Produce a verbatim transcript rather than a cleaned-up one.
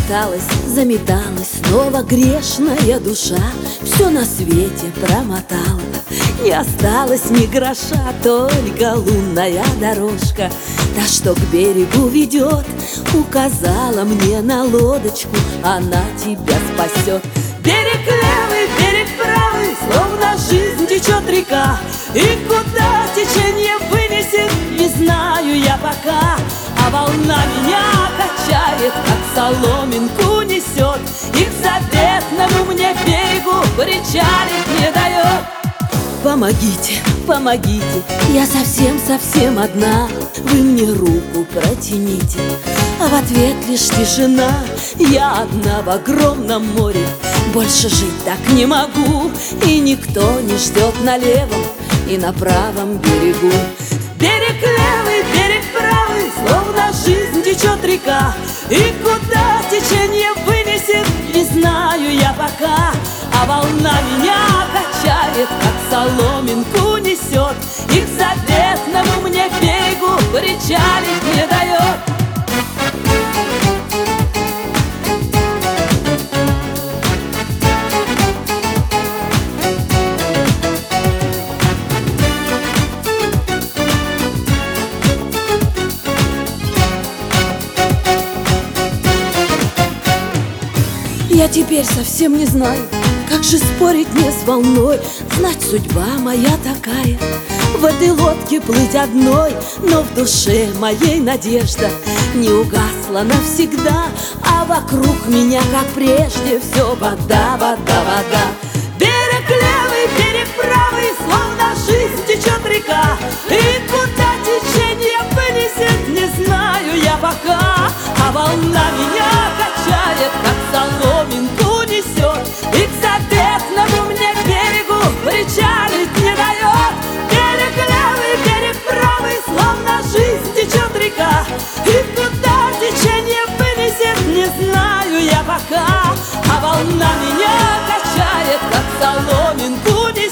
Замоталась, заметалась снова грешная душа, все на свете промотала, не осталось ни гроша, только лунная дорожка, та, что к берегу ведет, указала мне на лодочку, она тебя спасет. Берег левый, берег правый, словно жизнь течет река, и куда течение вынесет, не знаю я пока. А волна меня качает, как соломинку несет, и к заветному мне берегу причалить не дает. Помогите, помогите, я совсем-совсем одна, вы мне руку протяните. А в ответ лишь тишина, я одна в огромном море, больше жить так не могу, и никто не ждет на левом и на правом берегу. Берег левый, берег правый, словно жизнь течет река, и куда течение вынесет, не знаю я пока. А волна меня качает, как соломинку несет, и к заветному мне берегу причалить не дает. Я теперь совсем не знаю, как же спорить мне с волной, знать, судьба моя такая, в этой лодке плыть одной, но в душе моей надежда не угасла навсегда, а вокруг меня, как прежде, все вода, вода, вода. Берег левый, берег правый, словно жизнь течет река, и куда течение вынесет, не знаю я пока. А волна меня качает, как соломинку несет, и к заветному мне берегу причалить не дает. Берег левый, берег правый, словно жизнь течет река, и куда течение вынесет, не знаю я пока. А волна меня качает, как соломинку несет,